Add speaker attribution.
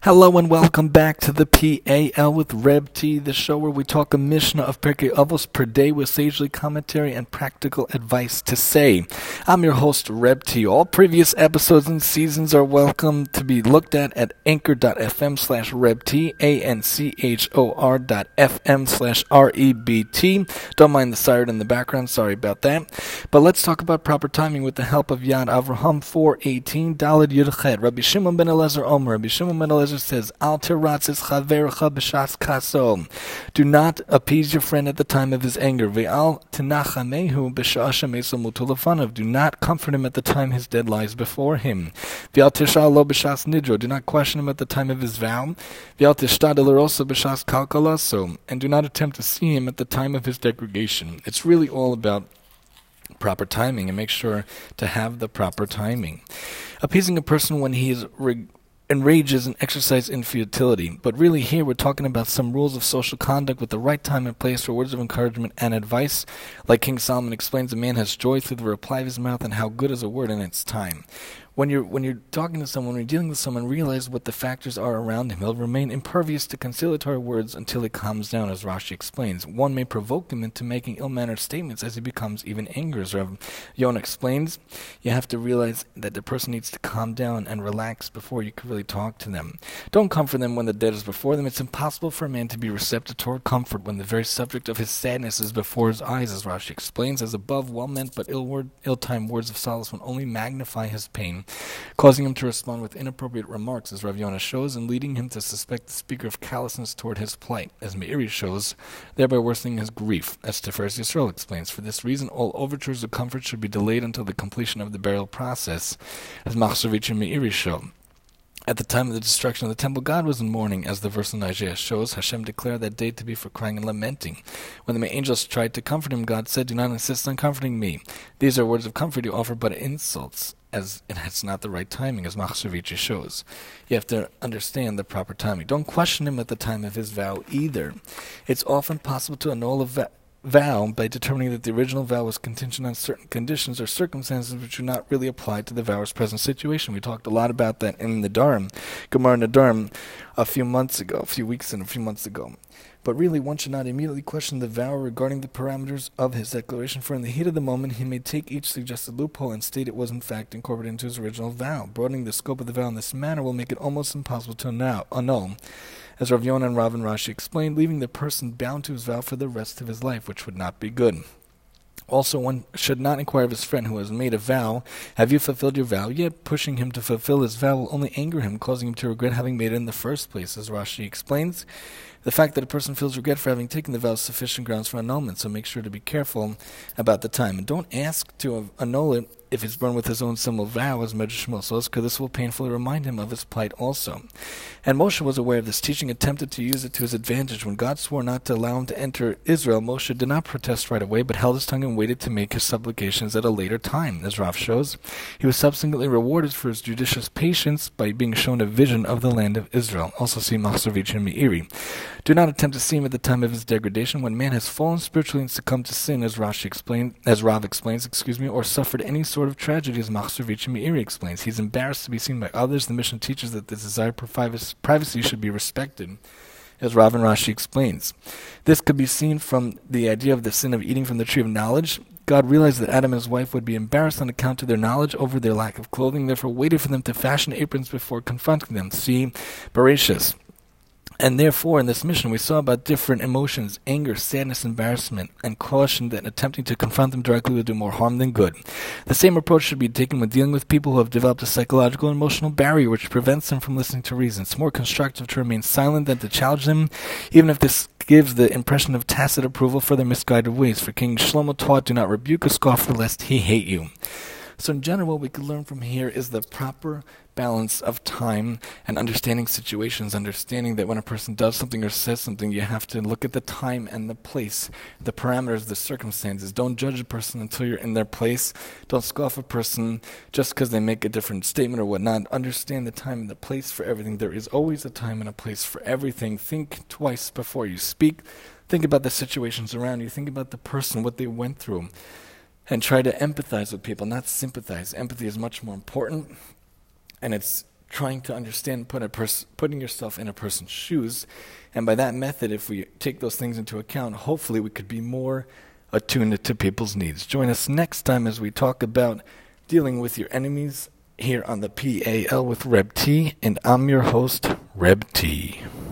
Speaker 1: Hello and welcome back to the PAL with Reb T, the show where we talk a Mishnah of Pirkei Avos per day with sagely commentary and practical advice to say. I'm your host, Reb T. All previous episodes and seasons are welcome to be looked at anchor.fm/RebT, anchor.fm/REBT. Don't mind the siren in the background, sorry about that. But let's talk about proper timing with the help of Yad Avraham 4:18, Daled Yudchet. Rabbi Shimon ben Elazar Omer. Rabbi Shimon ben Elazar says, Al tiratzis chaverecha b'shas kaso. Do not appease your friend at the time of his anger. Ve'al tenachamehu b'sha'ah shemeso mutu lefanav. Do not comfort him at the time his dead lies before him. Ve'al tishal lo b'shas nidro. Do not question him at the time of his vow. Ve'al tishtadel l'roso b'shas kalkalaso. And do not attempt to see him at the time of his degradation. It's really all about proper timing, and make sure to have the proper timing. Appeasing a person when he is enrages and exercise in futility. But really here we're talking about some rules of social conduct with the right time and place for words of encouragement and advice. Like King Solomon explains, a man has joy through the reply of his mouth, and how good is a word in its time. When you're talking to someone, when you're dealing with someone, realize what the factors are around him. He'll remain impervious to conciliatory words until he calms down, as Rashi explains. One may provoke him into making ill-mannered statements as he becomes even angry. As Rav Yonah explains, you have to realize that the person needs to calm down and relax before you can really talk to them. Don't comfort them when the dead is before them. It's impossible for a man to be receptive toward comfort when the very subject of his sadness is before his eyes, as Rashi explains. As above, well-meant but ill-timed words of solace will only magnify his pain, causing him to respond with inappropriate remarks, as Rav Yonah shows, and leading him to suspect the speaker of callousness toward his plight, as Meiri shows, thereby worsening his grief, as Tiferes Yisrael explains. For this reason, all overtures of comfort should be delayed until the completion of the burial process, as Machshavich and Meiri show. At the time of the destruction of the temple, God was in mourning, as the verse in Isaiah shows. Hashem declared that day to be for crying and lamenting. When the angels tried to comfort him, God said, "Do not insist on comforting me. These are words of comfort you offer, but insults, as it's not the right timing," as Machshavich shows. You have to understand the proper timing. Don't question him at the time of his vow either. It's often possible to annul a vow by determining that the original vow was contingent on certain conditions or circumstances which do not really apply to the vower's present situation. We talked a lot about that in the Dharam, Gemara Nadarim, a few months ago. But really, one should not immediately question the vower regarding the parameters of his declaration, for in the heat of the moment he may take each suggested loophole and state it was in fact incorporated into his original vow. Broadening the scope of the vow in this manner will make it almost impossible to annul, as Rav Yonah and Rav and Rashi explained, leaving the person bound to his vow for the rest of his life, which would not be good. Also, one should not inquire of his friend who has made a vow, "Have you fulfilled your vow yet?" Pushing him to fulfill his vow will only anger him, causing him to regret having made it in the first place, as Rashi explains. The fact that a person feels regret for having taken the vow is sufficient grounds for annulment, so make sure to be careful about the time. And don't ask to annul it if it's burned with his own symbol vow, as Medrash Shmuel says, because this will painfully remind him of his plight also. And Moshe was aware of this teaching, attempted to use it to his advantage. When God swore not to allow him to enter Israel, Moshe did not protest right away, but held his tongue and waited to make his supplications at a later time, as Rav shows. He was subsequently rewarded for his judicious patience by being shown a vision of the land of Israel. Also see Machshavich and Meiri. Do not attempt to see him at the time of his degradation. When man has fallen spiritually and succumbed to sin, as Rav explains, or suffered any sort of tragedy, as Machshavich and Meiri explains, he's embarrassed to be seen by others. The Mishnah teaches that the desire for privacy should be respected, as Rav and Rashi explains. This could be seen from the idea of the sin of eating from the tree of knowledge. God realized that Adam and his wife would be embarrassed on account of their knowledge over their lack of clothing, therefore waited for them to fashion aprons before confronting them. See Bereshis. And therefore, in this mission, we saw about different emotions, anger, sadness, embarrassment, and caution that attempting to confront them directly will do more harm than good. The same approach should be taken when dealing with people who have developed a psychological and emotional barrier which prevents them from listening to reason. It's more constructive to remain silent than to challenge them, even if this gives the impression of tacit approval for their misguided ways. For King Shlomo taught, "Do not rebuke a scoffer lest he hate you." So in general, what we could learn from here is the proper balance of time and understanding situations, understanding that when a person does something or says something, you have to look at the time and the place, the parameters, the circumstances. Don't judge a person until you're in their place. Don't scoff a person just because they make a different statement or whatnot. Understand the time and the place for everything. There is always a time and a place for everything. Think twice before you speak. Think about the situations around you. Think about the person, what they went through. And try to empathize with people, not sympathize. Empathy is much more important, and it's trying to understand, putting yourself in a person's shoes. And by that method, if we take those things into account, hopefully we could be more attuned to people's needs. Join us next time as we talk about dealing with your enemies here on the PAL with Reb T, and I'm your host, Reb T.